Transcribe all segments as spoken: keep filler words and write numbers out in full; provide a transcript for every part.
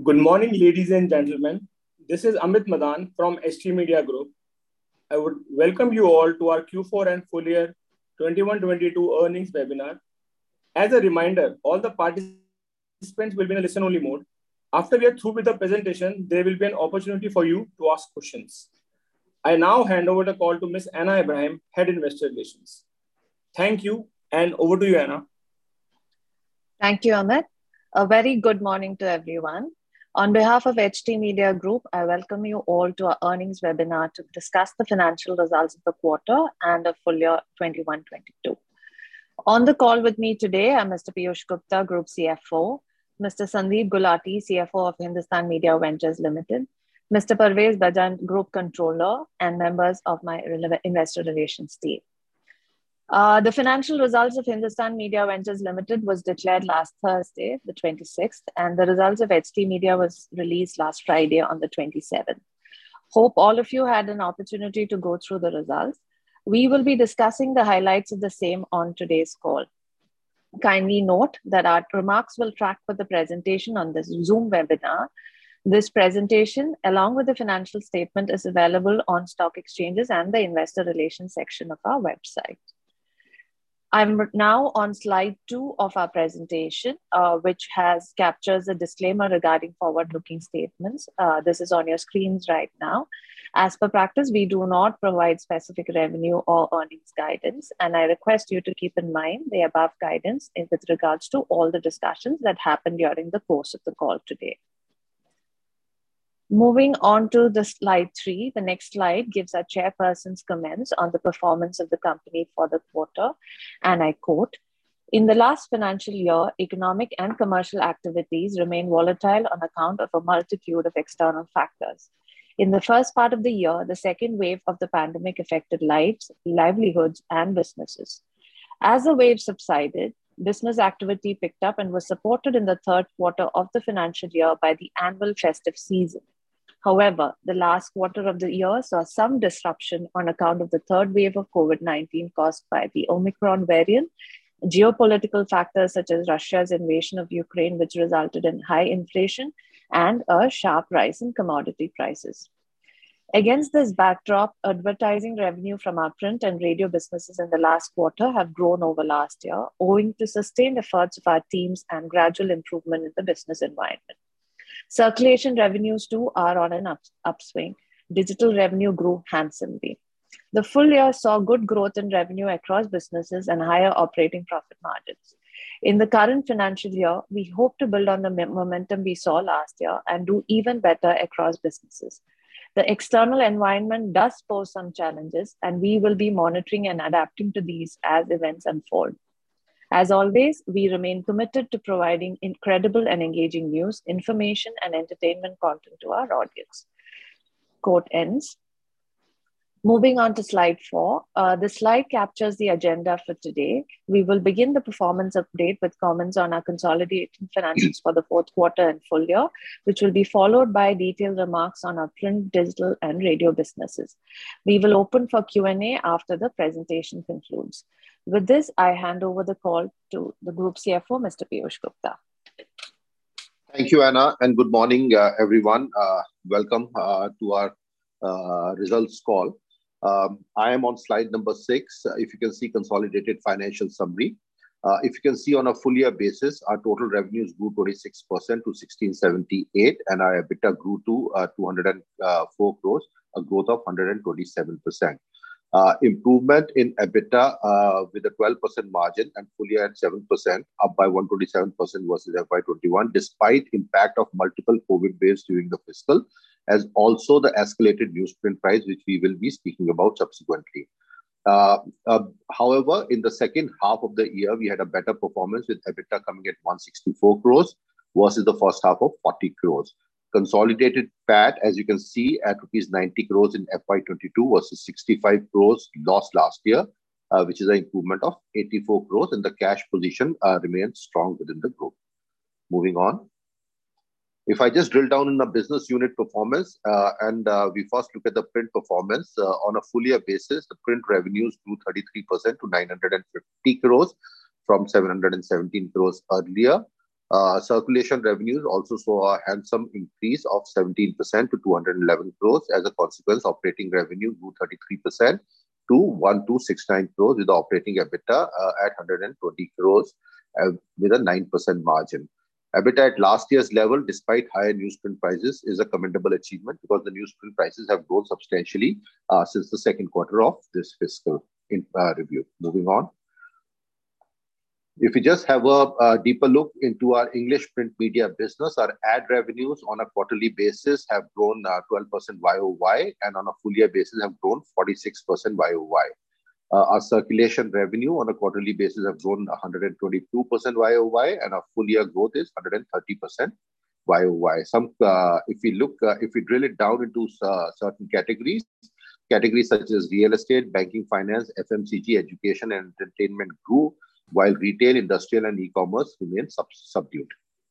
Good morning, ladies and gentlemen. This is Amit Madan from H T Media Group. I would welcome you all to our Q four and full year twenty-one twenty-two earnings webinar. As a reminder, all the participants will be in a listen-only mode. After we are through with the presentation, there will be an opportunity for you to ask questions. I now hand over the call to Miss Anna Ibrahim, Head Investor Relations. Thank you, and over to you, Anna. Thank you, Amit. A very good morning to everyone. On behalf of H T Media Group, I welcome you all to our earnings webinar to discuss the financial results of the quarter and of full year twenty-one twenty-two. On the call with me today are Mister Piyush Gupta, Group C F O, Mister Sandeep Gulati, C F O of Hindustan Media Ventures Limited, Mister Parvez Bajan, Group Controller, and members of my investor relations team. Uh, the financial results of Hindustan Media Ventures Limited was declared last Thursday, the twenty-sixth, and the results of H T Media was released last Friday on the twenty-seventh. Hope all of you had an opportunity to go through the results. We will be discussing the highlights of the same on today's call. Kindly note that our remarks will track with the presentation on this Zoom webinar. This presentation, along with the financial statement, is available on stock exchanges and the investor relations section of our website. I'm now on slide two of our presentation, uh, which has captures a disclaimer regarding forward-looking statements. Uh, this is on your screens right now. As per practice, we do not provide specific revenue or earnings guidance, and I request you to keep in mind the above guidance in, with regards to all the discussions that happened during the course of the call today. Moving on to the slide three, the next slide gives our chairperson's comments on the performance of the company for the quarter. And I quote, "In the last financial year, economic and commercial activities remain volatile on account of a multitude of external factors. In the first part of the year, the second wave of the pandemic affected lives, livelihoods, and businesses. As the wave subsided, business activity picked up and was supported in the third quarter of the financial year by the annual festive season. However, the last quarter of the year saw some disruption on account of the third wave of COVID nineteen caused by the Omicron variant, geopolitical factors such as Russia's invasion of Ukraine, which resulted in high inflation, and a sharp rise in commodity prices. Against this backdrop, advertising revenue from our print and radio businesses in the last quarter have grown over last year, owing to sustained efforts of our teams and gradual improvement in the business environment. Circulation revenues too are on an up, upswing. Digital revenue grew handsomely. The full year saw good growth in revenue across businesses and higher operating profit margins. In the current financial year, we hope to build on the momentum we saw last year and do even better across businesses. The external environment does pose some challenges, and we will be monitoring and adapting to these as events unfold. As always, we remain committed to providing incredible and engaging news, information, and entertainment content to our audience." Quote ends. Moving on to slide four, uh, the slide captures the agenda for today. We will begin the performance update with comments on our consolidated financials for the fourth quarter and full year, which will be followed by detailed remarks on our print, digital, and radio businesses. We will open for Q and A after the presentation concludes. With this, I hand over the call to the Group C F O, Mister Piyush Gupta. Thank you, Anna, and good morning, uh, everyone. Uh, welcome uh, to our uh, results call. Um, I am on slide number six. Uh, if you can see consolidated financial summary. Uh, if you can see on a full year basis, our total revenues grew twenty-six percent to sixteen seventy-eight, and our EBITDA grew to uh, two hundred four crores, a growth of one hundred twenty-seven percent. Uh, improvement in EBITDA uh, with a twelve percent margin and full year at seven percent, up by one hundred twenty-seven percent versus F Y twenty-one, despite impact of multiple COVID waves during the fiscal, as also the escalated newsprint price, which we will be speaking about subsequently. Uh, uh, however, in the second half of the year, we had a better performance with EBITDA coming at one hundred sixty-four crores versus the first half of forty crores. Consolidated P A T, as you can see, at rupees ninety crores in F Y twenty-two versus sixty-five crores lost last year, uh, which is an improvement of eighty-four crores, and the cash position uh, remains strong within the group. Moving on. If I just drill down in the business unit performance, uh, and uh, we first look at the print performance, uh, on a full year basis, the print revenues grew thirty-three percent to nine hundred fifty crores from seven hundred seventeen crores earlier. Uh, circulation revenues also saw a handsome increase of seventeen percent to two hundred eleven crores. As a consequence, operating revenue grew thirty-three percent to one thousand two hundred sixty-nine crores, with the operating EBITDA uh, at one hundred twenty crores uh, with a nine percent margin. EBITDA at last year's level, despite higher newsprint prices, is a commendable achievement because the newsprint prices have grown substantially uh, since the second quarter of this fiscal in, uh, review. Moving on. If we just have a, a deeper look into our English print media business, our ad revenues on a quarterly basis have grown uh, twelve percent Y O Y, and on a full year basis have grown forty-six percent Y O Y. Uh, our circulation revenue on a quarterly basis have grown one hundred twenty-two percent Y O Y, and our full year growth is one hundred thirty percent Y O Y. Some, uh, if we look, uh, if we drill it down into uh, certain categories, categories such as real estate, banking, finance, F M C G, education, and entertainment grew, while retail, industrial, and e-commerce remain sub subdued.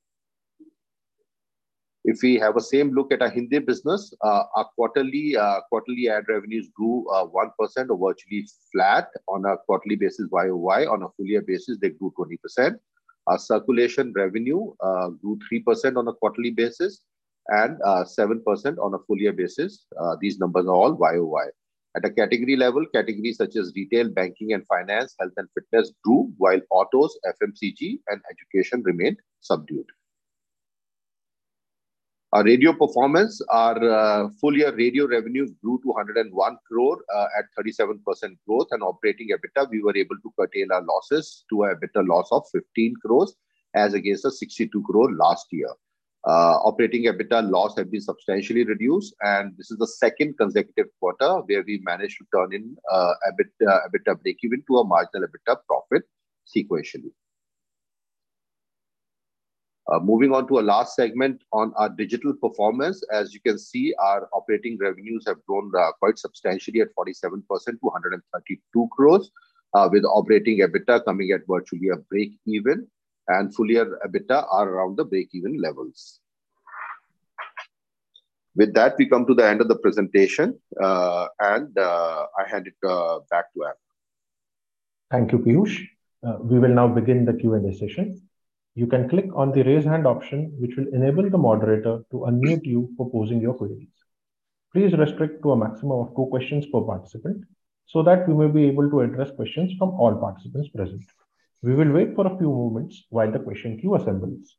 If we have a same look at our Hindi business, uh, our quarterly uh, quarterly ad revenues grew uh, one percent or virtually flat on a quarterly basis Y O Y. On a full year basis, they grew twenty percent. Our circulation revenue uh, grew three percent on a quarterly basis and uh, seven percent on a full year basis. Uh, these numbers are all Y O Y. At a category level, categories such as retail, banking and finance, health and fitness grew, while autos, F M C G and education remained subdued. Our radio performance, our uh, full year radio revenues grew to one hundred one crore uh, at thirty-seven percent growth, and operating EBITDA, we were able to curtail our losses to an EBITDA loss of fifteen crores as against a sixty-two crore last year. Uh, operating EBITDA loss had been substantially reduced, and this is the second consecutive quarter where we managed to turn in uh, EBITDA, EBITDA break-even to a marginal EBITDA profit sequentially. Uh, moving on to a last segment on our digital performance, as you can see, our operating revenues have grown uh, quite substantially at forty-seven percent to one hundred thirty-two crores, uh, with operating EBITDA coming at virtually a break-even, and full year EBITDA are around the break-even levels. With that, we come to the end of the presentation, uh, and uh, I hand it uh, back to Anna. Thank you, Piyush. Uh, we will now begin the Q and A session. You can click on the raise hand option, which will enable the moderator to unmute you for posing your queries. Please restrict to a maximum of two questions per participant so that we may be able to address questions from all participants present. We will wait for a few moments while the question queue assembles.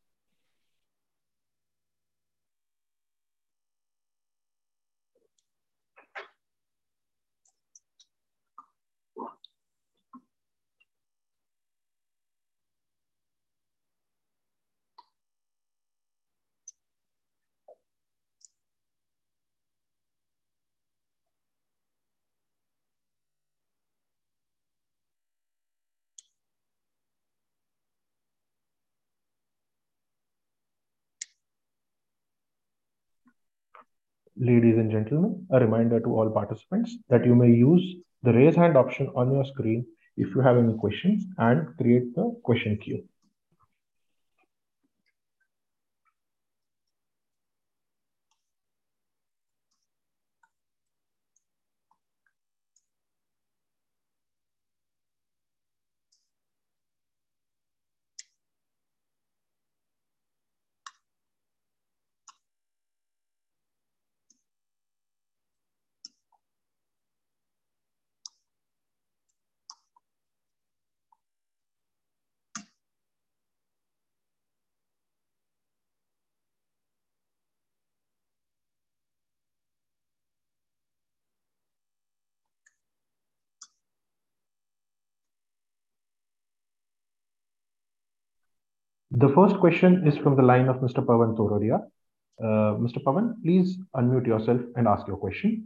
Ladies and gentlemen, a reminder to all participants that you may use the raise hand option on your screen if you have any questions and create the question queue. The first question is from the line of Mister Pawan Torodia. Uh, Mister Pawan, please unmute yourself and ask your question.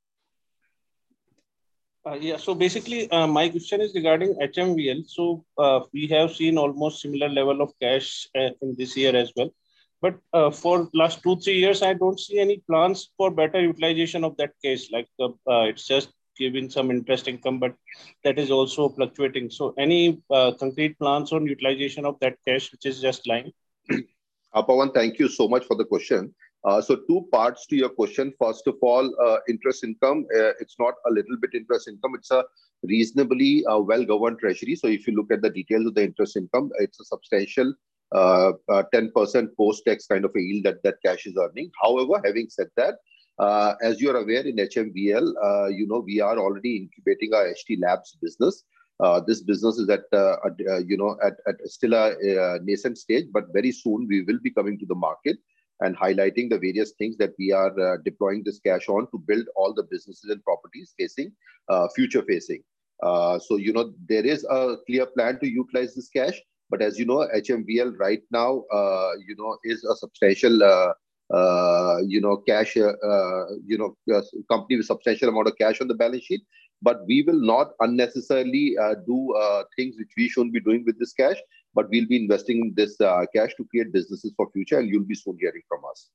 Uh, yeah, so basically, uh, my question is regarding H M V L. So uh, we have seen almost similar level of cash uh, in this year as well. But uh, for last two, three years, I don't see any plans for better utilization of that cash. Like uh, uh, it's just giving some interest income, but that is also fluctuating. So any uh, concrete plans on utilization of that cash, which is just lying? Uh, Pawan, thank you so much for the question. Uh, so two parts to your question. First of all, uh, interest income, uh, it's not a little bit interest income. It's a reasonably uh, well-governed treasury. So if you look at the details of the interest income, it's a substantial uh, uh, ten percent post-tax kind of a yield that that cash is earning. However, having said that, uh, as you are aware, in H M V L, uh, you know, we are already incubating our H T Labs business. Uh, this business is at, uh, at uh, you know, at, at still a, a nascent stage, but very soon we will be coming to the market and highlighting the various things that we are uh, deploying this cash on to build all the businesses and properties facing, uh, future facing. Uh, so, you know, there is a clear plan to utilize this cash. But as you know, H M V L right now, uh, you know, is a substantial, uh, uh, you know, cash, uh, uh, you know, uh, company with substantial amount of cash on the balance sheet. But we will not unnecessarily uh, do uh, things which we shouldn't be doing with this cash. But we'll be investing in this uh, cash to create businesses for future, and you'll be soon hearing from us.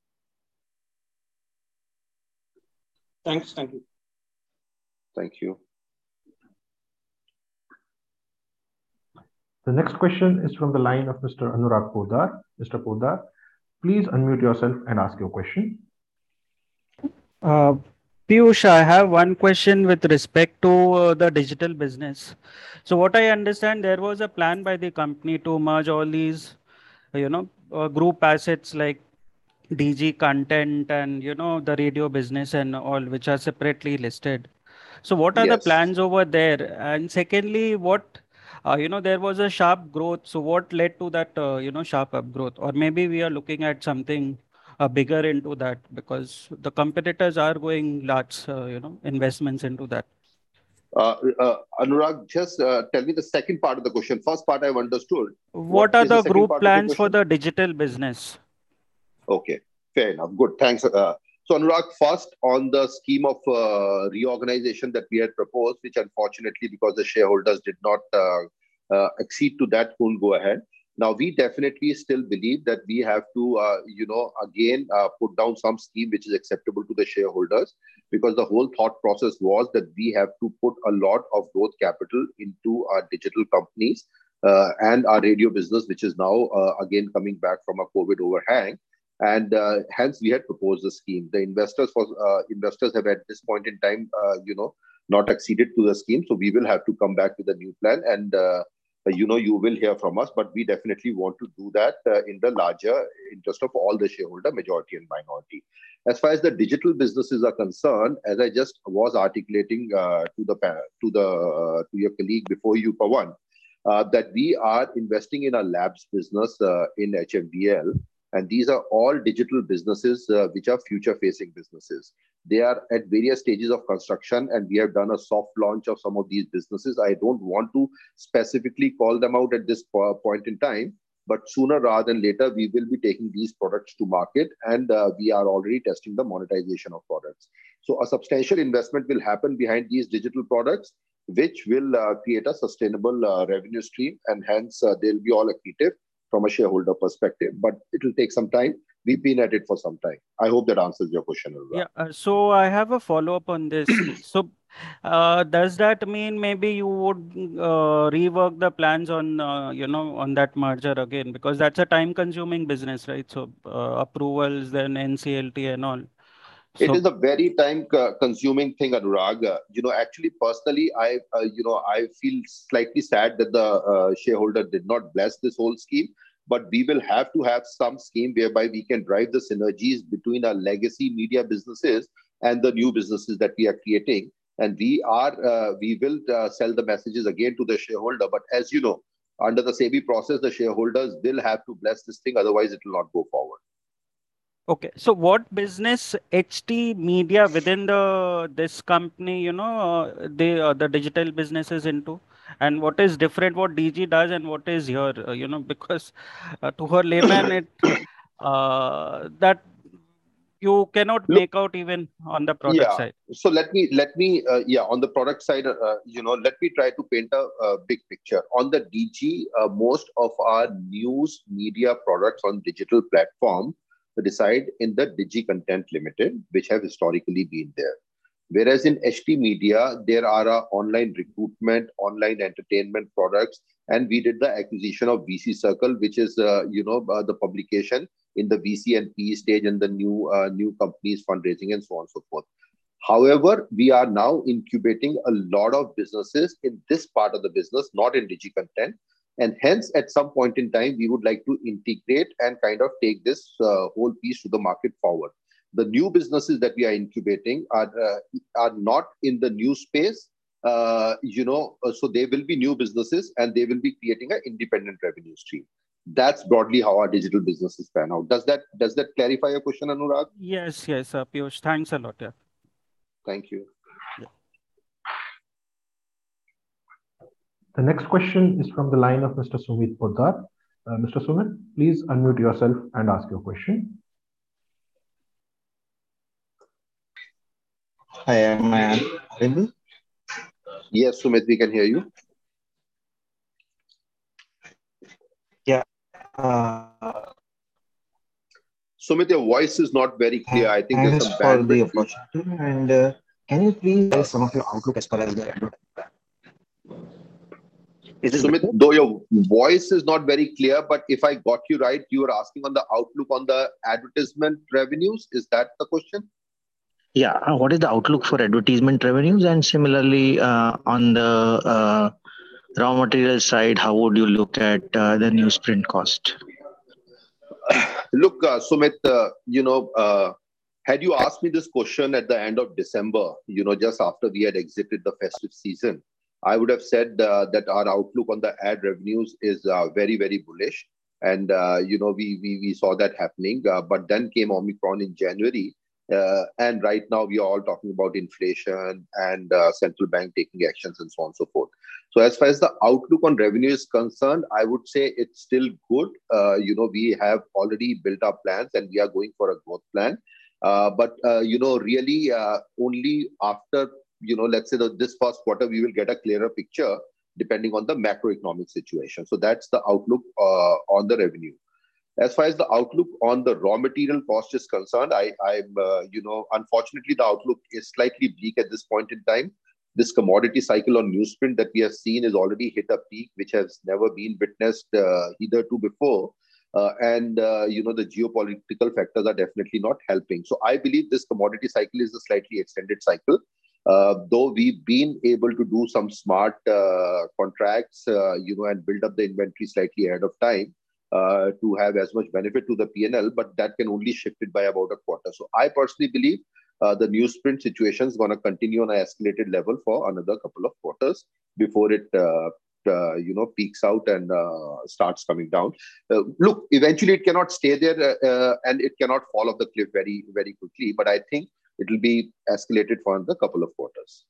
Thanks. Thank you. Thank you. The next question is from the line of Mister Anurag Podar. Mister Podar, please unmute yourself and ask your question. Uh, Piyush, I have one question with respect to uh, the digital business. So what I understand, there was a plan by the company to merge all these, you know, uh, group assets like D G content and, you know, the radio business and all, which are separately listed. So what are Yes. the plans over there? And secondly, what, uh, you know, there was a sharp growth. So what led to that, uh, you know, sharp up growth? Or maybe we are looking at something uh, bigger into that, because the competitors are going large, uh, you know, investments into that. Uh, uh, Anurag, just uh, tell me the second part of the question. First part I've understood. What, what are the, the group plans the for the digital business? Okay, fair enough. Good, thanks. Uh, so Anurag, first on the scheme of uh, reorganization that we had proposed, which unfortunately because the shareholders did not uh, uh, accede to that, couldn't go ahead. Now, we definitely still believe that we have to, uh, you know, again, uh, put down some scheme which is acceptable to the shareholders, because the whole thought process was that we have to put a lot of growth capital into our digital companies uh, and our radio business, which is now, uh, again, coming back from a COVID overhang. And uh, hence, we had proposed the scheme. The investors for uh, investors have at this point in time, uh, you know, not acceded to the scheme. So we will have to come back with a new plan, and uh, you know, you will hear from us. But we definitely want to do that uh, in the larger interest of all the shareholder, majority and minority. As far as the digital businesses are concerned, as I just was articulating uh, to the to the uh, to your colleague before you, Pawan, uh, that we are investing in a labs business uh, in H M V L. And these are all digital businesses uh, which are future-facing businesses. They are at various stages of construction, and we have done a soft launch of some of these businesses. I don't want to specifically call them out at this point in time, but sooner rather than later, we will be taking these products to market, and uh, we are already testing the monetization of products. So a substantial investment will happen behind these digital products, which will uh, create a sustainable uh, revenue stream, and hence uh, they'll be all accretive from a shareholder perspective, but it will take some time. We've been at it for some time. I hope that answers your question. Yeah. Uh, so I have a follow-up on this. So uh, does that mean maybe you would uh, rework the plans on, uh, you know, on that merger again? Because that's a time-consuming business, right? So uh, approvals, then N C L T and all. So, it is a very time-consuming thing, Anurag. Uh, you know, actually, personally, I, uh, you know, I feel slightly sad that the uh, shareholder did not bless this whole scheme. But we will have to have some scheme whereby we can drive the synergies between our legacy media businesses and the new businesses that we are creating. And we are, uh, we will uh, sell the messages again to the shareholder. But as you know, under the SEBI process, the shareholders will have to bless this thing. Otherwise, it will not go forward. Okay, so what business H T Media within the this company, you know, uh, the uh, the digital businesses into, and what is different, what D G does, and what is here, uh, you know, because uh, to her layman, it uh, that you cannot Look, make out even on the product yeah. side. So let me let me uh, yeah on the product side, uh, you know, let me try to paint a, a big picture on the D G. Uh, most of our news media products on digital platform reside in the Digi Content Limited, which have historically been there. Whereas in H T Media, there are uh, online recruitment, online entertainment products, and we did the acquisition of V C Circle, which is uh, you know uh, the publication in the V C and P E stage and the new uh, new companies fundraising and so on and so forth. However, we are now incubating a lot of businesses in this part of the business, not in Digi Content. And hence, at some point in time, we would like to integrate and kind of take this uh, whole piece to the market forward. The new businesses that we are incubating are uh, are not in the new space, uh, you know, uh, so they will be new businesses and they will be creating an independent revenue stream. That's broadly how our digital businesses pan out. Does that does that clarify your question, Anurag? Yes, yes, uh, Piyush. Thanks a lot. Yeah. Thank you. Yeah. The next question is from the line of Mister Sumit Poddar. Uh, Mister Sumit, please unmute yourself and ask your question. Hi, am I audible? Yes, Sumit, we can hear you. Yeah. Uh, Sumit, your voice is not very clear. I think there's some for the bandwidth. opportunity. And uh, can you please share some of your outlook as far as the advertising? Is this Sumit, better? though your voice is not very clear, but if I got you right, you were asking on the outlook on the advertisement revenues. Is that the question? Yeah. Uh, what is the outlook for advertisement revenues? And similarly, uh, on the uh, raw material side, how would you look at uh, the newsprint cost? Look, uh, Sumit, uh, you know, uh, had you asked me this question at the end of December, you know, just after we had exited the festive season, I would have said uh, that our outlook on the ad revenues is uh, very, very bullish. And, uh, you know, we, we, we saw that happening. Uh, but then came Omicron in January. Uh, and right now we are all talking about inflation and uh, central bank taking actions and so on and so forth. So as far as the outlook on revenue is concerned, I would say it's still good. Uh, you know, we have already built our plans and we are going for a growth plan. Uh, but, uh, you know, really uh, only after, you know, let's say that this first quarter, we will get a clearer picture depending on the macroeconomic situation. So that's the outlook uh, on the revenue. As far as the outlook on the raw material cost is concerned, I, I'm, uh, you know, unfortunately, the outlook is slightly bleak at this point in time. This commodity cycle on newsprint that we have seen is already hit a peak, which has never been witnessed uh, hitherto before. Uh, and, uh, you know, the geopolitical factors are definitely not helping. So I believe this commodity cycle is a slightly extended cycle. Uh, though we've been able to do some smart uh, contracts, uh, you know, and build up the inventory slightly ahead of time. Uh, to have as much benefit to the P and L, but that can only shift it by about a quarter. So I personally believe uh, the newsprint situation is going to continue on an escalated level for another couple of quarters before it, uh, uh, you know, peaks out and uh, starts coming down. Uh, look, eventually it cannot stay there uh, and it cannot fall off the cliff very, very quickly. But I think it will be escalated for another couple of quarters.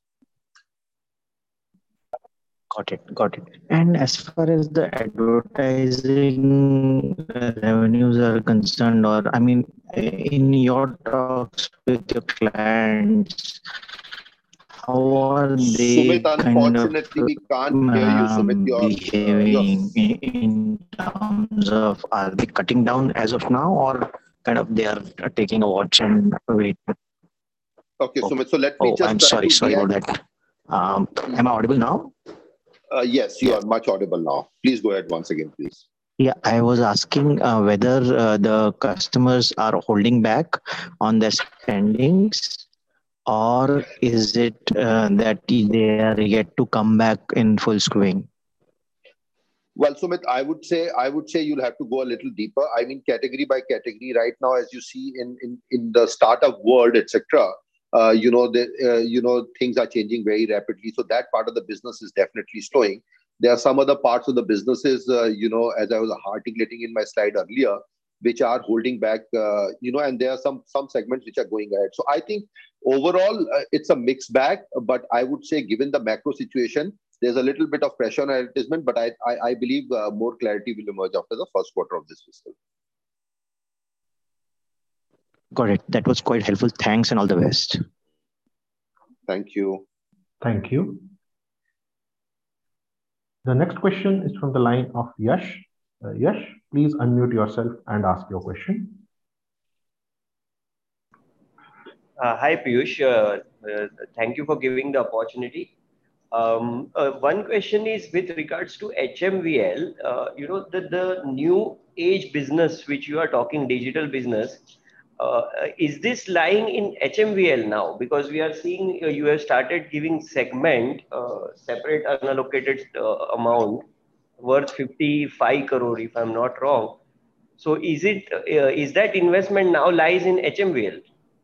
Got it. Got it. And as far as the advertising revenues are concerned, or I mean, in your talks with your clients, how are they Sumit, kind of unfortunately, we can't hear you, Sumit. um, You're, behaving uh, you're... in terms of, are they cutting down as of now, or kind of they are taking a watch and wait? Okay, Oh, Sumit. So let me oh, just I'm try sorry. to Sorry react. about that. Um, am I audible now? Uh, yes, you Yeah. are much audible now. Please go ahead once again, please. Yeah, I was asking uh, whether uh, the customers are holding back on their spendings, or is it uh, that they are yet to come back in full swing? Well, Sumit, I would say I would say you'll have to go a little deeper. I mean, category by category. Right now, as you see in in, in the startup world, et cetera. Uh, you know, the uh, you know things are changing very rapidly. So that part of the business is definitely slowing. There are some other parts of the businesses, uh, you know, as I was articulating in my slide earlier, which are holding back. Uh, you know, and there are some some segments which are going ahead. So I think overall, uh, it's a mixed bag. But I would say, given the macro situation, there's a little bit of pressure on advertisement, but I I, I believe uh, more clarity will emerge after the first quarter of this fiscal. Got it. That was quite helpful. Thanks and all the best. Thank you. Thank you. The next question is from the line of Yash. Uh, Yash, please unmute yourself and ask your question. Uh, hi, Piyush. Uh, uh, thank you for giving the opportunity. Um, uh, one question is with regards to H M V L, uh, you know, the, the new age business which you are talking, digital business, uh, is this lying in H M V L now? Because we are seeing uh, you have started giving segment, uh, separate unallocated uh, amount worth fifty-five crore, if I'm not wrong. So is it uh, is that investment now lies in H M V L?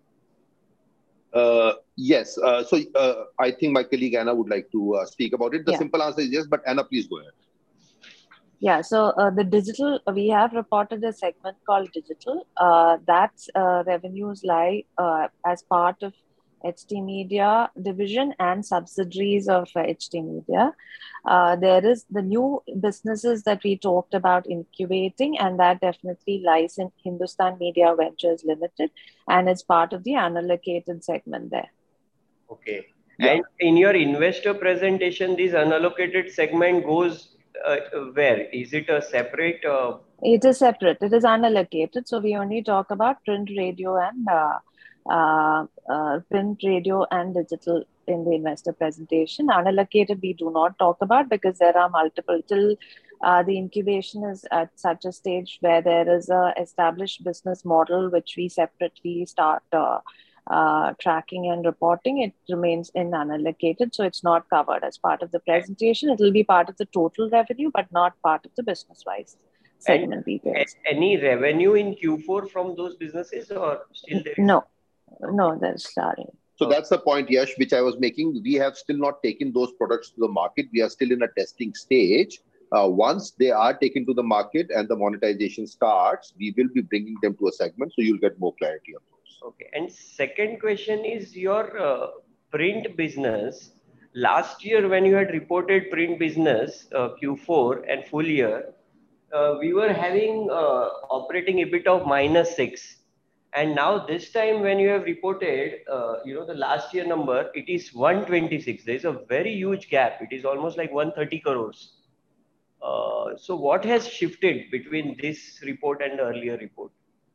Uh, yes. Uh, so uh, I think my colleague Anna would like to uh, speak about it. The Yeah. simple answer is yes, but Anna, please go ahead. Yeah, so uh, the digital, we have reported a segment called digital. Uh, that's uh, revenues lie uh, as part of H T Media division and subsidiaries of uh, H T Media. Uh, there is the new businesses that we talked about incubating, and that definitely lies in Hindustan Media Ventures Limited, and it's part of the unallocated segment there. Okay. Yeah. And in your investor presentation, this unallocated segment goes uh, where? Is it a separate? Uh... It is separate. It is unallocated. So we only talk about print, radio, and uh, uh, uh, print, radio, and digital in the investor presentation. Unallocated we do not talk about because there are multiple. Till uh, the incubation is at such a stage where there is a established business model which we separately start uh, uh, tracking and reporting. It remains in unallocated, so it's not covered as part of the presentation. It will be part of the total revenue, but not part of the business-wise segment details. Any revenue in Q four from those businesses, or still there is? No, no, there's starting. So that's the point, Yash, which I was making. We have still not taken those products to the market. We are still in a testing stage. Uh, once they are taken to the market and the monetization starts, we will be bringing them to a segment. So you'll get more clarity on those. Okay. And second question is your uh, print business. Last year, when you had reported print business, uh, Q four and full year, uh, we were having uh, operating EBIT of minus six. And now this time when you have reported, uh, you know, the last year number, it is one twenty-six. There is a very huge gap. It is almost like one thirty crores. Uh, so what has shifted between this report and the earlier report?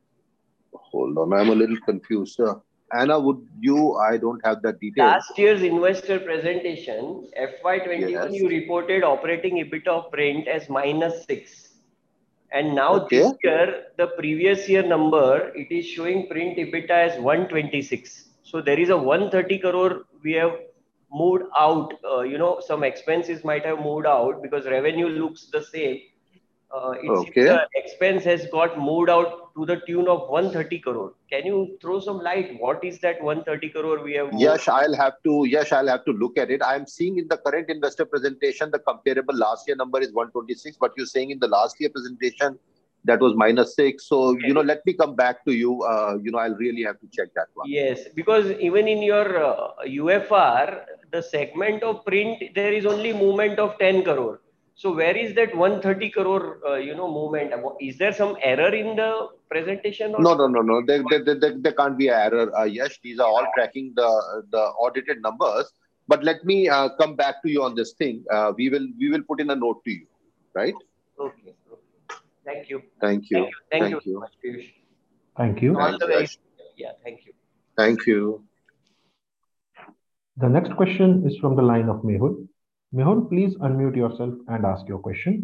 Hold on, I'm a little confused. Uh, Anna, would you, I don't have that detail. Last year's investor presentation, F Y twenty-one, yes, you reported operating EBIT of print as minus six. And now okay. This year, the previous year number, it is showing print EBITDA as one twenty-six. So there is a one thirty crore we have moved out. Uh, you know, some expenses might have moved out because revenue looks the same. Uh, it okay. seems the expense has got moved out to the tune of one thirty crore. Can you throw some light? What is that one thirty crore we have moved? Yes, I'll have to. Yes, I'll have to look at it. I'm seeing in the current investor presentation, the comparable last year number is one twenty-six, but you're saying in the last year presentation that was minus six. So, okay. you know, let me come back to you. Uh, you know, I'll really have to check that one. Yes, because even in your uh, U F R, the segment of print, there is only movement of ten crore. So where is that one thirty crore, uh, you know, movement? Is there some error in the presentation? Or no, no, no, no. There, there, there, there can't be an error. Uh, yes, these are all tracking the the audited numbers. But let me uh, come back to you on this thing. Uh, we will we will put in a note to you, right? Okay. Thank you. Thank you. Thank you. Thank, thank you. you. Much, Piyush. Thank you. All the very, yeah. Thank you. Thank you. The next question is from the line of Mehul. Mehul, please unmute yourself and ask your question.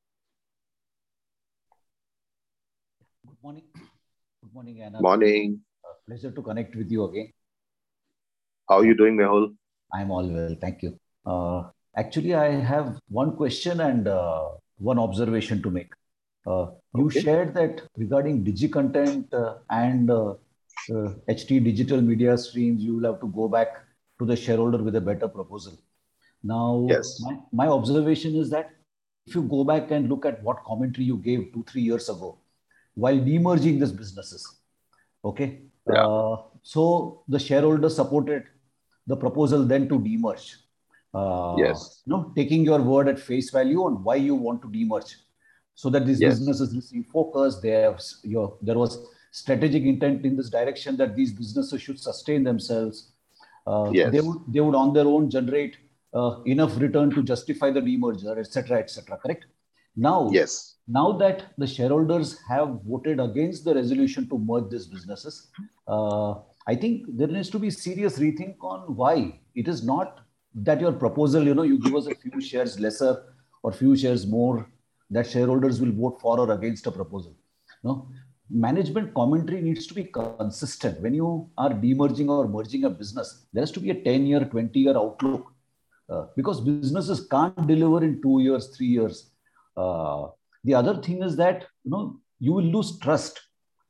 Good morning. Good morning, Anna. Morning. Uh, pleasure to connect with you again. How are you doing, Mehul? I'm all well. Thank you. Uh, actually, I have one question and uh, one observation to make. Uh, you okay. shared that regarding DigiContent uh, and uh, uh, H T digital media streams, you will have to go back to the shareholder with a better proposal. Now, yes. my, my observation is that if you go back and look at what commentary you gave two, three years ago, while demerging these businesses, okay? Yeah. Uh, so the shareholders supported the proposal then to demerge. Uh, yes. You know, taking your word at face value on why you want to demerge, so that these yes. businesses receive focus. They have, your, there was strategic intent in this direction that these businesses should sustain themselves. Uh, yes. They would, they would on their own generate uh, enough return to justify the demerger, et cetera, et cetera. Correct? Now, yes. now that the shareholders have voted against the resolution to merge these businesses, uh, I think there needs to be serious rethink on why. It is not that your proposal, you know, you give us a few shares lesser or few shares more, that shareholders will vote for or against a proposal. No, management commentary needs to be consistent. When you are demerging or merging a business, there has to be a ten year, twenty year outlook, uh, because businesses can't deliver in two years, three years. Uh, the other thing is that, you know, you will lose trust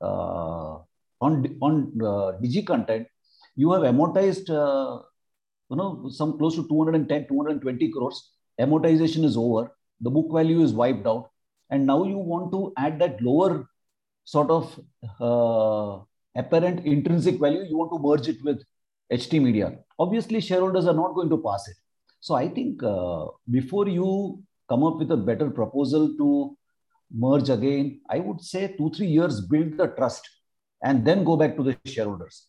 uh, on, on uh, Digi content. You have amortized, uh, you know, some close to two hundred ten, two hundred twenty crores. Amortization is over. The book value is wiped out. And now you want to add that lower sort of uh, apparent intrinsic value. You want to merge it with H T Media. Obviously, shareholders are not going to pass it. So I think uh, before you come up with a better proposal to merge again, I would say two, three years, build the trust and then go back to the shareholders.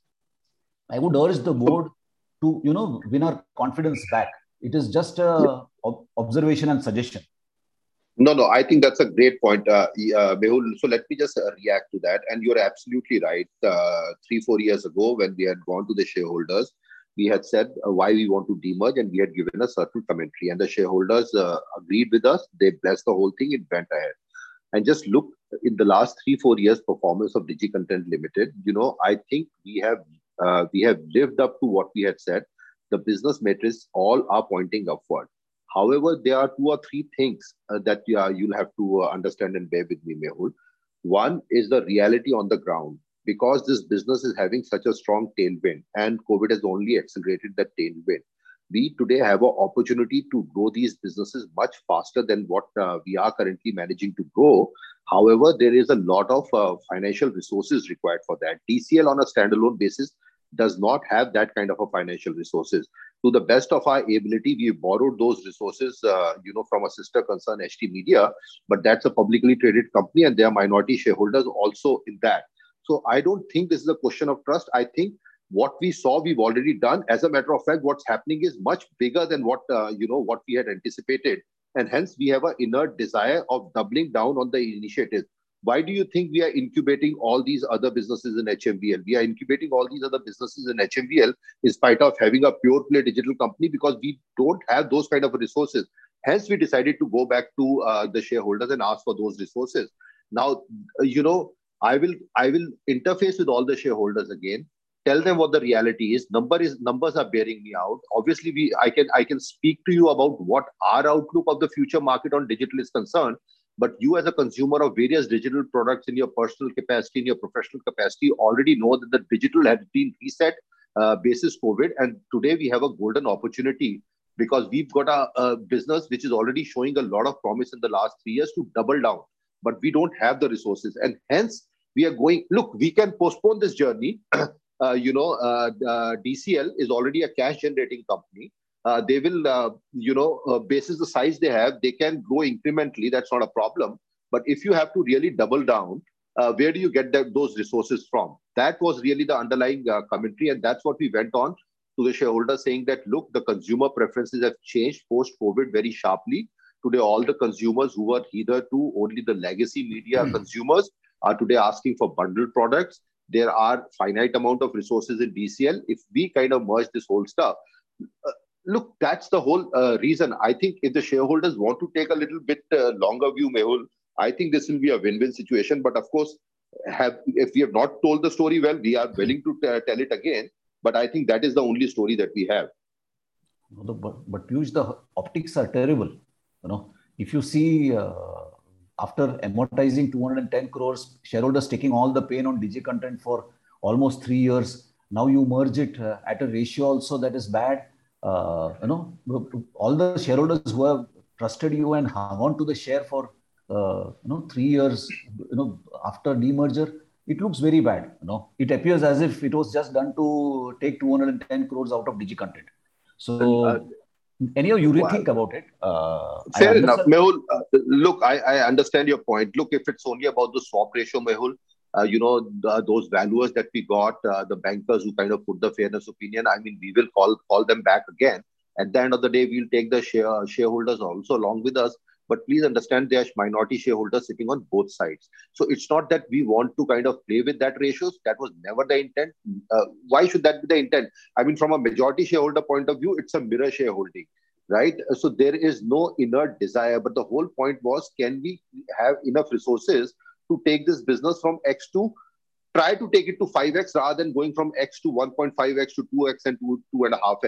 I would urge the board to, you know, win our confidence back. It is just a observation and suggestion. No, no, I think that's a great point, uh, uh, Mehul. So let me just uh, react to that. And you're absolutely right. Uh, three, four years ago, when we had gone to the shareholders, we had said uh, why we want to demerge, and we had given a certain commentary. And the shareholders uh, agreed with us. They blessed the whole thing. It went ahead. And just look in the last three, four years performance of Digi Content Limited. You know, I think we have uh, we have lived up to what we had said. The business metrics all are pointing upward. However, there are two or three things uh, that uh, you'll have to uh, understand and bear with me, Mehul. One is the reality on the ground. Because this business is having such a strong tailwind and COVID has only accelerated that tailwind, we today have an opportunity to grow these businesses much faster than what uh, we are currently managing to grow. However, there is a lot of uh, financial resources required for that. D C L on a standalone basis does not have that kind of a financial resources. To the best of our ability, we borrowed those resources, uh, you know, from a sister concern, H T Media, but that's a publicly traded company and there are minority shareholders also in that. So I don't think this is a question of trust. I think what we saw, we've already done. As a matter of fact, what's happening is much bigger than what, uh, you know, what we had anticipated. And hence we have an inert desire of doubling down on the initiative. Why do you think we are incubating all these other businesses in H M V L? We are incubating all these other businesses in H M V L in spite of having a pure play digital company, because we don't have those kind of resources. Hence, we decided to go back to uh, the shareholders and ask for those resources. Now, uh, you know, I will I will interface with all the shareholders again. Tell them what the reality is. Number is numbers are bearing me out. Obviously, we I can I can speak to you about what our outlook of the future market on digital is concerned. But you as a consumer of various digital products in your personal capacity, in your professional capacity, already know that the digital has been reset uh, basis COVID. And today we have a golden opportunity because we've got a, a business which is already showing a lot of promise in the last three years to double down. But we don't have the resources. And hence, we are going, look, we can postpone this journey. uh, you know, uh, uh, D C L is already a cash generating company. Uh, they will, uh, you know, uh, basis the size they have, they can grow incrementally. That's not a problem. But if you have to really double down, uh, where do you get that, those resources from? That was really the underlying uh, commentary. And that's what we went on to the shareholders saying that, look, the consumer preferences have changed post-COVID very sharply. Today, all the consumers who were hitherto only the legacy media mm. consumers are today asking for bundled products. There are finite amount of resources in D C L. If we kind of merge this whole stuff, uh, look, that's the whole uh, reason. I think if the shareholders want to take a little bit uh, longer view, Mehul, I think this will be a win-win situation. But of course, have if we have not told the story well, we are willing to t- tell it again. But I think that is the only story that we have. No, but, but Piyush, the optics are terrible. You know, if you see uh, after amortizing two hundred ten crores, shareholders taking all the pain on Digi Content for almost three years. Now you merge it uh, at a ratio also that is bad. Uh, you know, all the shareholders who have trusted you and hung on to the share for uh, you know three years, you know, after demerger, it looks very bad. You know, it appears as if it was just done to take two hundred ten crores out of Digi Content. So. Uh, Anyhow, you rethink well, about it. Uh, fair enough. Mehul, uh, look, I, I understand your point. Look, if it's only about the swap ratio, Mehul, uh, you know, the, those valuers that we got, uh, the bankers who kind of put the fairness opinion, I mean, we will call call them back again. At the end of the day, we'll take the share, shareholders also along with us. But please understand, there are minority shareholders sitting on both sides. So it's not that we want to kind of play with that ratios. That was never the intent. Uh, why should that be the intent? I mean, from a majority shareholder point of view, it's a mirror shareholding, right? So there is no inert desire. But the whole point was, can we have enough resources to take this business from X to try to take it to five X rather than going from X to one point five X to two X and to two and a half X.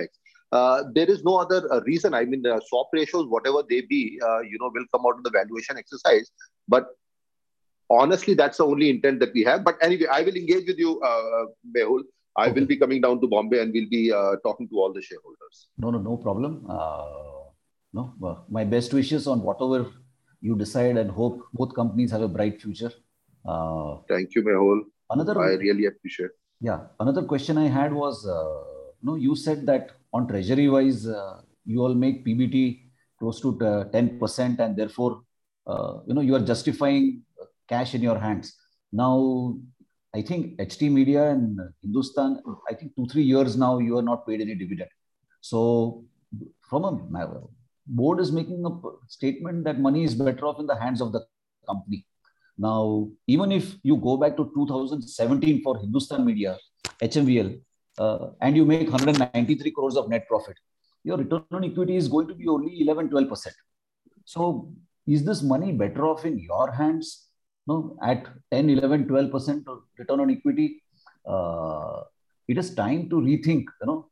Uh, there is no other uh, reason. I mean, the swap ratios, whatever they be, uh, you know, will come out of the valuation exercise. But honestly, that's the only intent that we have. But anyway, I will engage with you, uh, Mehul. I okay. will be coming down to Bombay and we'll be uh, talking to all the shareholders. No, no, no problem. Uh, no, uh, my best wishes on whatever you decide and hope both companies have a bright future. Uh, Thank you, Mehul. Another, I really appreciate. Yeah, another question I had was, uh, no, you said that on treasury wise, uh, you all make P B T close to ten percent and therefore, uh, you know, you are justifying cash in your hands. Now, I think H T Media and Hindustan, I think two, three years now, you are not paid any dividend. So from a board is making a statement that money is better off in the hands of the company. Now, even if you go back to two thousand seventeen for Hindustan Media, H M V L, uh, and you make one hundred ninety-three crores of net profit, your return on equity is going to be only eleven, twelve percent. So is this money better off in your hands? No, at ten, eleven, twelve percent return on equity? Uh, it is time to rethink, you know,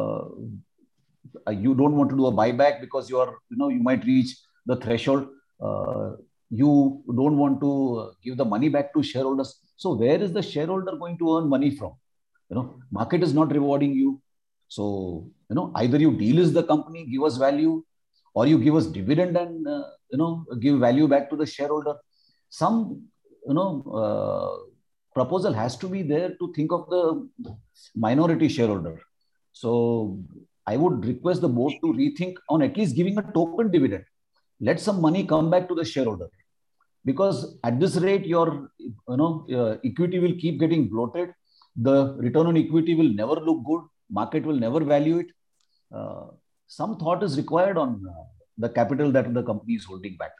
uh, you don't want to do a buyback because you are, you know, you might reach the threshold. Uh, you don't want to give the money back to shareholders. So where is the shareholder going to earn money from? You know, market is not rewarding you. So, you know, either you delist the company, give us value, or you give us dividend and, uh, you know, give value back to the shareholder. Some, you know, uh, proposal has to be there to think of the minority shareholder. So I would request the board to rethink on at least giving a token dividend. Let some money come back to the shareholder. Because at this rate, your, you know, uh, equity will keep getting bloated. The return on equity will never look good. Market will never value it. Uh, some thought is required on uh, the capital that the company is holding back.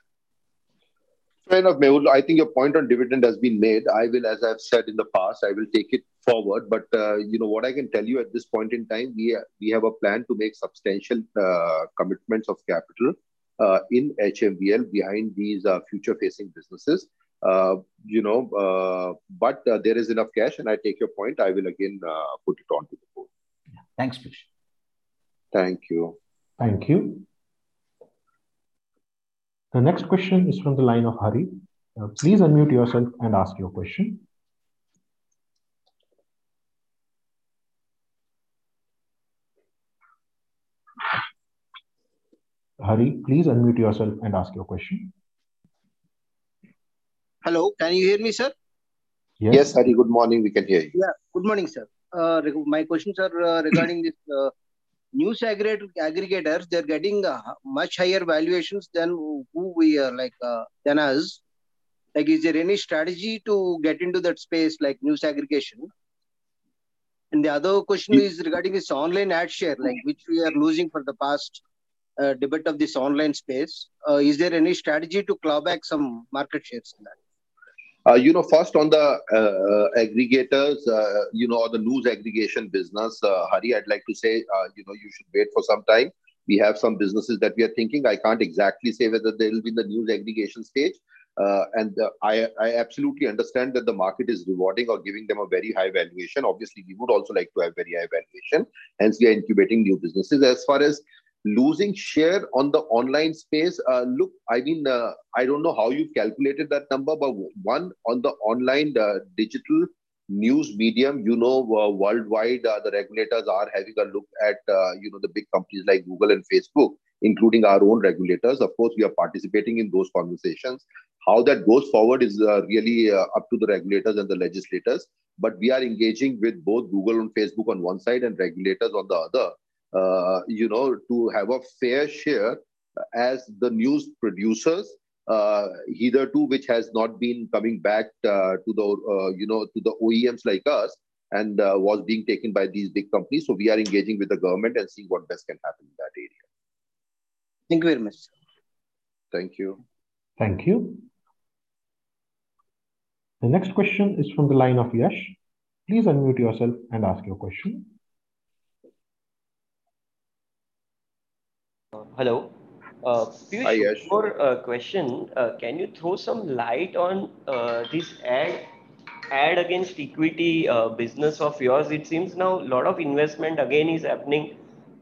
Fair enough, Mehul. I think your point on dividend has been made. I will, as I've said in the past, I will take it forward. But, uh, you know, what I can tell you at this point in time, we, we have a plan to make substantial uh, commitments of capital uh, in H M V L behind these uh, future-facing businesses. Uh, you know, uh, but uh, there is enough cash, and I take your point. I will again uh, put it on to the board. Thanks, Piyush. Thank you. Thank you. The next question is from the line of Hari. Uh, please unmute yourself and ask your question. Hari, please unmute yourself and ask your question. Hello, can you hear me, sir? Yes, yes Hari, good morning. We can hear you. Yeah, good morning, sir. Uh, my questions are uh, regarding this uh, news aggregator, aggregators. They're getting uh, much higher valuations than who we are, like uh, than us. Like, is there any strategy to get into that space, like news aggregation? And the other question is regarding this online ad share, like which we are losing for the past uh, debate of this online space. Uh, is there any strategy to claw back some market shares in that? Uh, you know, first on the uh, aggregators, uh, you know, or the news aggregation business, uh, Hari, I'd like to say, uh, you know, you should wait for some time. We have some businesses that we are thinking. I can't exactly say whether they will be in the news aggregation stage. Uh, and uh, I, I absolutely understand that the market is rewarding or giving them a very high valuation. Obviously, we would also like to have very high valuation. Hence, we are incubating new businesses. As far as losing share on the online space, uh, look, I mean, uh, I don't know how you've calculated that number, but one, on the online uh, digital news medium, you know, uh, worldwide, uh, the regulators are having a look at, uh, you know, the big companies like Google and Facebook, including our own regulators. Of course, we are participating in those conversations. How that goes forward is uh, really uh, up to the regulators and the legislators. But we are engaging with both Google and Facebook on one side and regulators on the other. Uh, you know, to have a fair share as the news producers, uh, hitherto, which has not been coming back uh, to the, uh, you know, to the O E Ms like us and uh, was being taken by these big companies. So we are engaging with the government and seeing what best can happen in that area. Thank you very much. Thank you. Thank you. The next question is from the line of Yash. Please unmute yourself and ask your question. Hello. Uh, Piyush, for a question, uh, can you throw some light on uh, this ad ad against equity uh, business of yours? It seems now a lot of investment again is happening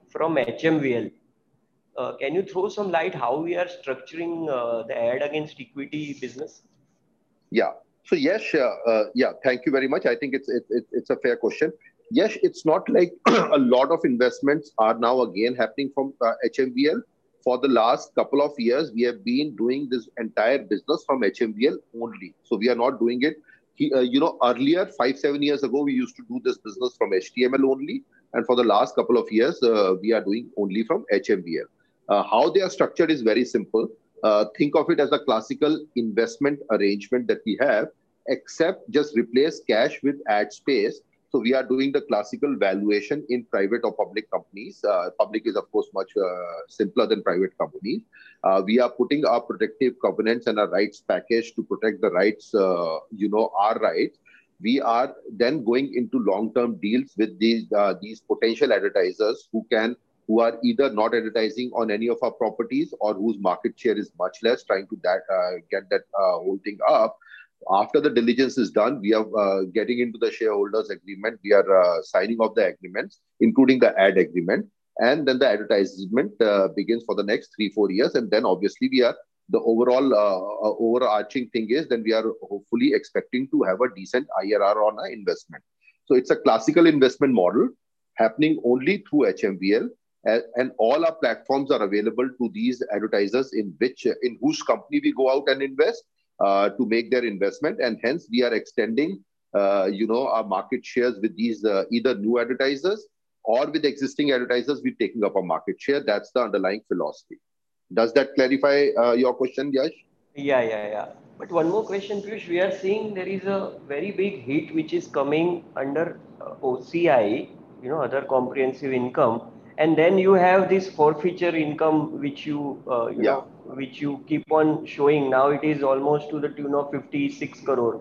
from H M V L. Uh, can you throw some light how we are structuring uh, the ad against equity business? Yeah. So yes, uh, uh, yeah. Thank you very much. I think it's it's it's a fair question. Yes, it's not like a lot of investments are now again happening from uh, H M V L. For the last couple of years, we have been doing this entire business from H M V L only. So we are not doing it. He, uh, you know, earlier, five, seven years ago, we used to do this business from H T M L only. And for the last couple of years, uh, we are doing only from H M V L. Uh, how they are structured is very simple. Uh, think of it as a classical investment arrangement that we have, except just replace cash with ad space. So we are doing the classical valuation in private or public companies. Uh, public is, of course, much uh, simpler than private companies. Uh, we are putting our protective covenants and our rights package to protect the rights, uh, you know, our rights. We are then going into long-term deals with these uh, these potential advertisers who can who are either not advertising on any of our properties or whose market share is much less, trying to that, uh, get that uh, whole thing up. After the diligence is done, we are uh, getting into the shareholders agreement. We are uh, signing off the agreements, including the ad agreement. And then the advertisement uh, begins for the next three, four years. And then obviously we are, the overall uh, uh, overarching thing is then we are hopefully expecting to have a decent I R R on our investment. So it's a classical investment model happening only through H M V L. And all our platforms are available to these advertisers in which, in whose company we go out and invest uh, to make their investment. And hence we are extending, uh, you know, our market shares with these uh, either new advertisers or with existing advertisers, we're taking up a market share. That's the underlying philosophy. Does that clarify uh, your question, Yash? Yeah, yeah, yeah. But one more question, Piyush. We are seeing there is a very big hit which is coming under uh, O C I, you know, other comprehensive income. And then you have this forfeiture income, which you, uh, you Yeah. know, which you keep on showing. Now it is almost to the tune of fifty-six crore.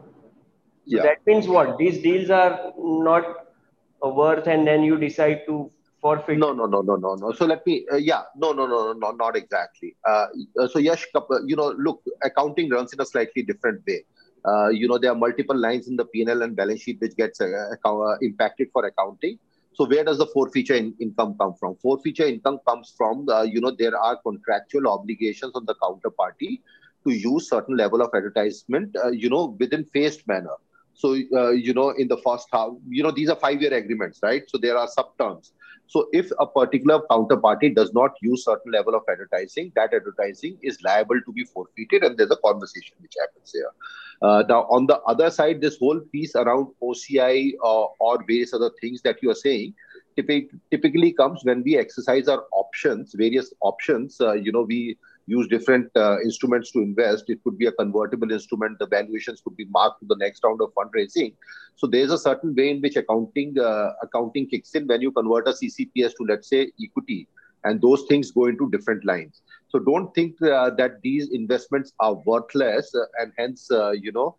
So Yeah. that means what? These deals are not uh, worth, and then you decide to forfeit. No, no, no, no, no, no. So let me, uh, yeah, no, no, no, no, no, not exactly. Uh, uh, so Yash, you know, look, accounting runs in a slightly different way. Uh, you know, there are multiple lines in the P and L and balance sheet which gets uh, uh, impacted for accounting. So where does the forfeiture in income come from? Forfeiture income comes from, uh, you know, there are contractual obligations on the counterparty to use certain level of advertisement, uh, you know, within phased manner. So, uh, you know, in the first half, you know, these are five-year agreements, right? So there are sub-terms. So if a particular counterparty does not use certain level of advertising, that advertising is liable to be forfeited, and there's a conversation which happens here. Uh, now, on the other side, this whole piece around O C I uh, or various other things that you are saying typic typically comes when we exercise our options, various options. Uh, you know, we use different uh, instruments to invest. It could be a convertible instrument. The valuations could be marked to the next round of fundraising. So there's a certain way in which accounting uh, accounting kicks in when you convert a C C P S to, let's say, equity, and those things go into different lines. So don't think uh, that these investments are worthless, uh, and hence, uh, you know,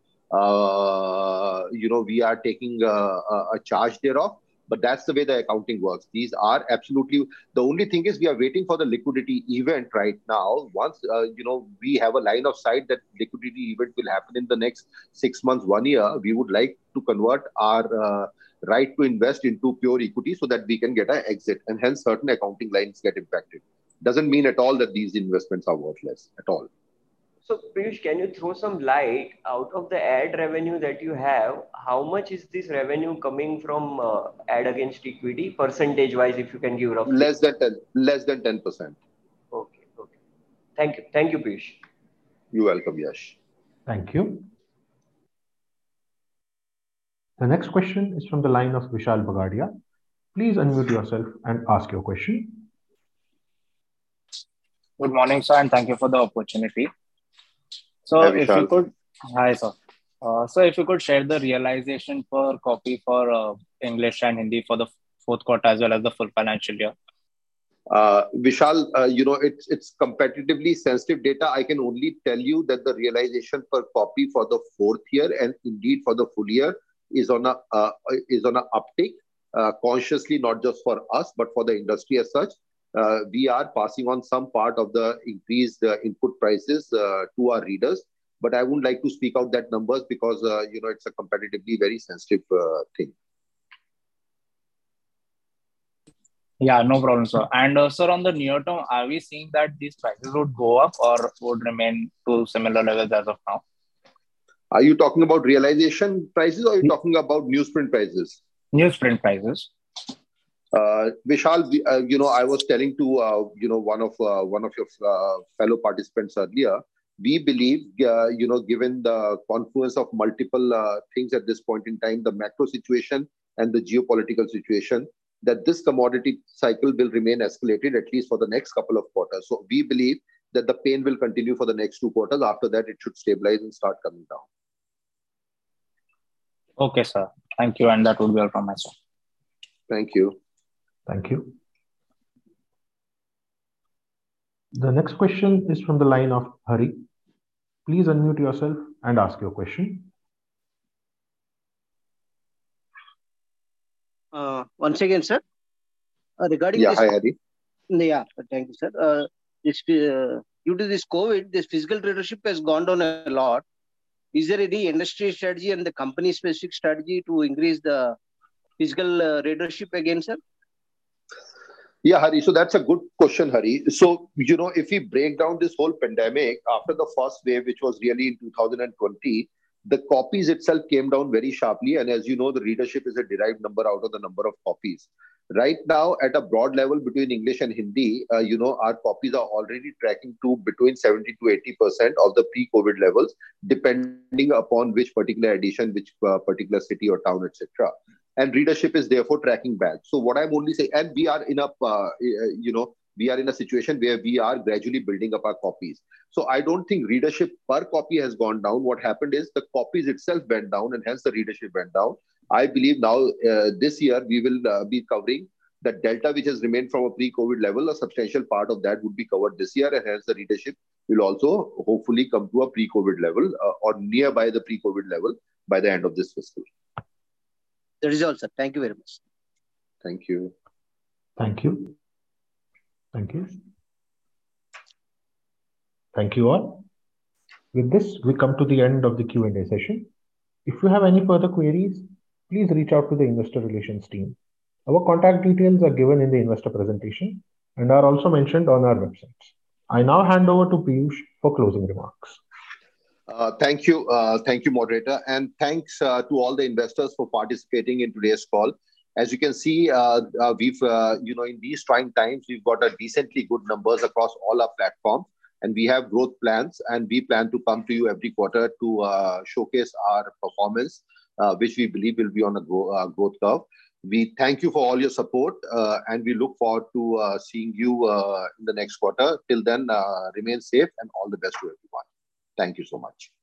uh, you know, we are taking uh, a charge thereof. But that's the way the accounting works. These are absolutely, the only thing is we are waiting for the liquidity event right now. Once, uh, you know, we have a line of sight that liquidity event will happen in the next six months, one year, we would like to convert our uh, right to invest into pure equity so that we can get an exit, and hence certain accounting lines get impacted. Doesn't mean at all that these investments are worthless at all. So, Piyush, can you throw some light out of the ad revenue that you have? How much is this revenue coming from uh, ad against equity, percentage-wise, if you can give roughly? Less than ten, less than ten percent. Okay, okay. Thank you. Thank you, Piyush. You're welcome, Yash. Thank you. The next question is from the line of Vishal Bagadia. Please unmute yourself and ask your question. Good morning, sir, and thank you for the opportunity. So Hi, if you could, hi, sir. Uh, so if you could share the realization per copy for uh, English and Hindi for the fourth quarter as well as the full financial year. Uh, Vishal, uh, you know, it's it's competitively sensitive data. I can only tell you that the realization per copy for the fourth year and indeed for the full year is on a uh, is on a uptick, uh, consciously, not just for us but for the industry as such. Uh, we are passing on some part of the increased uh, input prices uh, to our readers, but I wouldn't like to speak out that numbers because uh, you know, it's a competitively very sensitive uh, thing. Yeah, no problem, sir. And uh, sir, on the near term, are we seeing that these prices would go up or would remain to similar levels as of now? Are you talking about realization prices or are you talking about newsprint prices? Newsprint prices. Uh, Vishal, we, uh, you know, I was telling to uh, you know one of uh, one of your uh, fellow participants earlier. We believe, uh, you know, given the confluence of multiple uh, things at this point in time, the macro situation and the geopolitical situation, that this commodity cycle will remain escalated at least for the next couple of quarters. So we believe that the pain will continue for the next two quarters. After that, it should stabilize and start coming down. Okay, sir. Thank you. And that would be all from my side. Thank you. Thank you. The next question is from the line of Hari. Please unmute yourself and ask your question. Uh, once again, sir, uh, regarding yeah, this. Hi, Hari. Yeah, thank you, sir. Uh, this, uh, due to this COVID, this physical readership has gone down a lot. Is there any industry strategy and the company specific strategy to increase the physical uh, readership again, sir? Yeah, Hari. So that's a good question, Hari. So, you know, if we break down this whole pandemic after the first wave, which was really in two thousand twenty, the copies itself came down very sharply. And as you know, the readership is a derived number out of the number of copies. Right now, at a broad level between English and Hindi, uh, you know, our copies are already tracking to between seventy to eighty percent of the pre-COVID levels, depending upon which particular edition, which uh, particular city or town, et cetera. And readership is therefore tracking back. So what I'm only saying, and we are in a, uh, you know, we are in a situation where we are gradually building up our copies. So I don't think readership per copy has gone down. What happened is the copies itself went down and hence the readership went down. I believe now uh, this year we will uh, be covering the delta which has remained from a pre-COVID level. A substantial part of that would be covered this year and hence the readership will also hopefully come to a pre-COVID level uh, or nearby the pre-COVID level by the end of this fiscal. That is all, sir. Thank you very much. Thank you. Thank you. Thank you. Thank you all. With this, we come to the end of the Q and A session. If you have any further queries, please reach out to the investor relations team. Our contact details are given in the investor presentation and are also mentioned on our websites. I now hand over to Piyush for closing remarks. Uh, thank you. Uh, thank you, moderator. And thanks uh, to all the investors for participating in today's call. As you can see, uh, uh, we've, uh, you know, in these trying times, we've got a decently good numbers across all our platforms. And we have growth plans and we plan to come to you every quarter to uh, showcase our performance, uh, which we believe will be on a grow, uh, growth curve. We thank you for all your support uh, and we look forward to uh, seeing you uh, in the next quarter. Till then, uh, remain safe and all the best to everyone. Thank you so much.